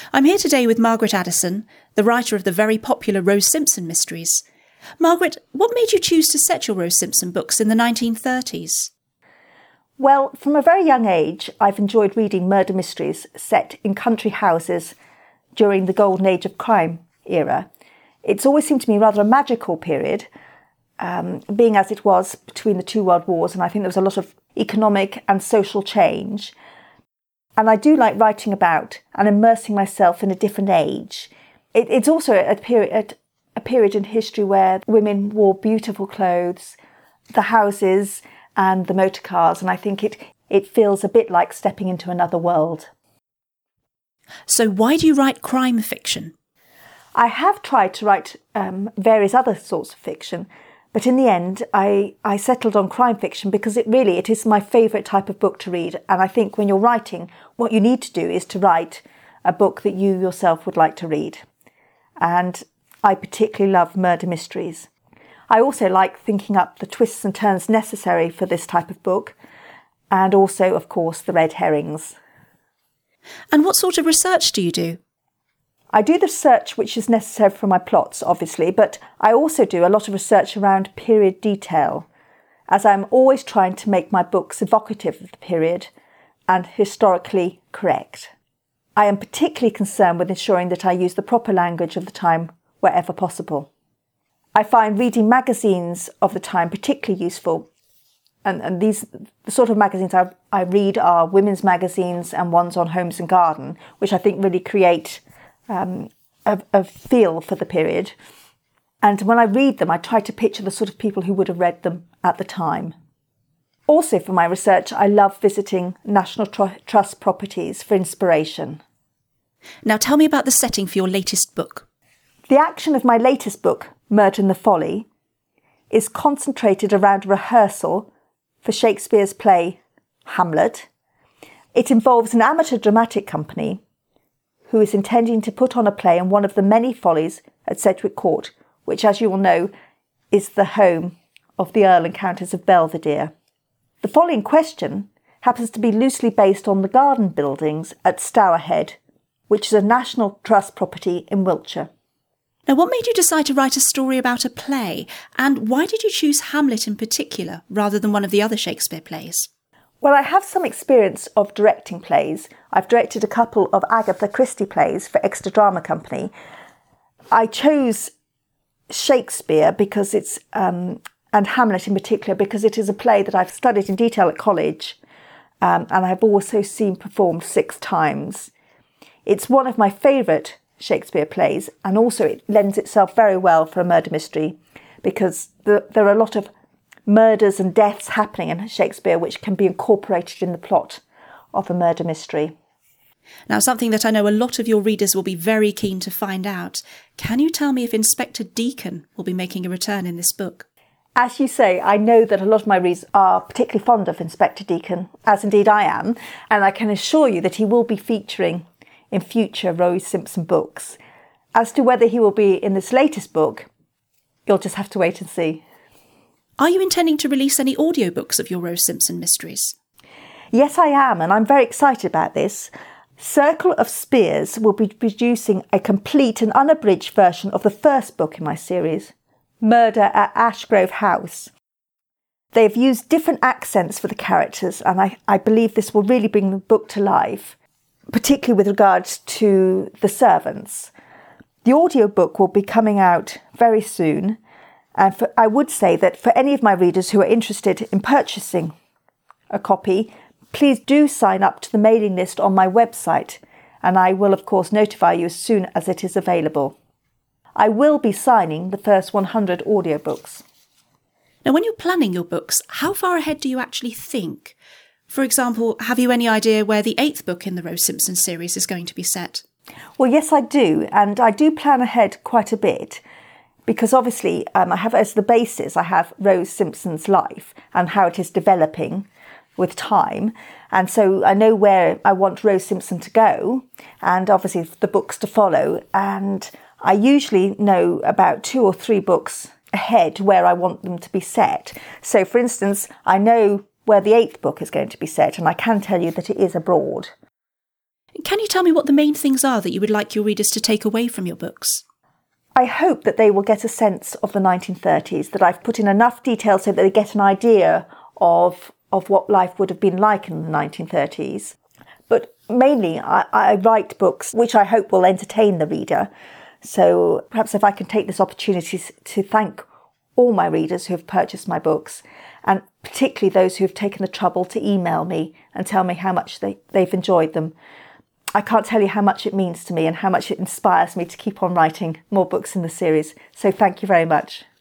I'm here today with Margaret Addison, the writer of the very popular Rose Simpson mysteries. Margaret, what made you choose to set your Rose Simpson books in the 1930s? Well, from a very young age, I've enjoyed reading murder mysteries set in country houses during the golden age of crime era. It's always seemed to me rather a magical period, being as it was between the two world wars, and I think there was a lot of economic and social change. And I do like writing about and immersing myself in a different age. It's also a period in history where women wore beautiful clothes, the houses and the motor cars, and I think it feels a bit like stepping into another world. So why do you write crime fiction? I have tried to write various other sorts of fiction, but in the end I settled on crime fiction because it is my favourite type of book to read. And I think when you're writing, what you need to do is to write a book that you yourself would like to read. And I particularly love murder mysteries. I also like thinking up the twists and turns necessary for this type of book, and also, of course, the red herrings. And what sort of research do you do? I do the research which is necessary for my plots, obviously, but I also do a lot of research around period detail, as I'm always trying to make my books evocative of the period and historically correct. I am particularly concerned with ensuring that I use the proper language of the time wherever possible. I find reading magazines of the time particularly useful, and the sort of magazines I read are women's magazines and ones on homes and garden, which I think really create a feel for the period. And when I read them, I try to picture the sort of people who would have read them at the time. Also, for my research, I love visiting National Trust properties for inspiration. Now tell me about the setting for your latest book. The action of my latest book, Murder in the Folly, is concentrated around a rehearsal for Shakespeare's play Hamlet. It involves an amateur dramatic company who is intending to put on a play on one of the many follies at Sedgwick Court, which, as you will know, is the home of the Earl and Countess of Belvedere. The folly in question happens to be loosely based on the garden buildings at Stourhead, which is a National Trust property in Wiltshire. Now, what made you decide to write a story about a play, and why did you choose Hamlet in particular rather than one of the other Shakespeare plays? Well, I have some experience of directing plays. I've directed a couple of Agatha Christie plays for Extra Drama Company. I chose Shakespeare because it's, and Hamlet in particular, because it is a play that I've studied in detail at college, and I've also seen performed 6 times. It's one of my favourite Shakespeare plays, and also it lends itself very well for a murder mystery because there are a lot of murders and deaths happening in Shakespeare which can be incorporated in the plot of a murder mystery. Now, something that I know a lot of your readers will be very keen to find out. Can you tell me if Inspector Deacon will be making a return in this book? As you say, I know that a lot of my readers are particularly fond of Inspector Deacon, as indeed I am, and I can assure you that he will be featuring in future Rose Simpson books. As to whether he will be in this latest book, you'll just have to wait and see. Are you intending to release any audiobooks of your Rose Simpson mysteries? Yes, I am, and I'm very excited about this. Circle of Spears will be producing a complete and unabridged version of the first book in my series, Murder at Ashgrove House. They've used different accents for the characters, and I believe this will really bring the book to life, particularly with regards to the servants. The audiobook will be coming out very soon, and I would say that for any of my readers who are interested in purchasing a copy, please do sign up to the mailing list on my website, and I will of course notify you as soon as it is available. I will be signing the first 100 audiobooks. Now, when you're planning your books, how far ahead do you actually think? For example, have you any idea where the 8th book in the Rose Simpson series is going to be set? Well, yes, I do. And I do plan ahead quite a bit because obviously I have as the basis, I have Rose Simpson's life and how it is developing with time. And so I know where I want Rose Simpson to go and obviously the books to follow. And I usually know about 2 or 3 books ahead where I want them to be set. So, for instance, I know where the 8th book is going to be set, and I can tell you that it is abroad. Can you tell me what the main things are that you would like your readers to take away from your books? I hope that they will get a sense of the 1930s, that I've put in enough detail so that they get an idea of what life would have been like in the 1930s. But mainly, I write books which I hope will entertain the reader. So perhaps if I can take this opportunity to thank all my readers who have purchased my books, and particularly those who have taken the trouble to email me and tell me how much they've enjoyed them. I can't tell you how much it means to me and how much it inspires me to keep on writing more books in the series. So thank you very much.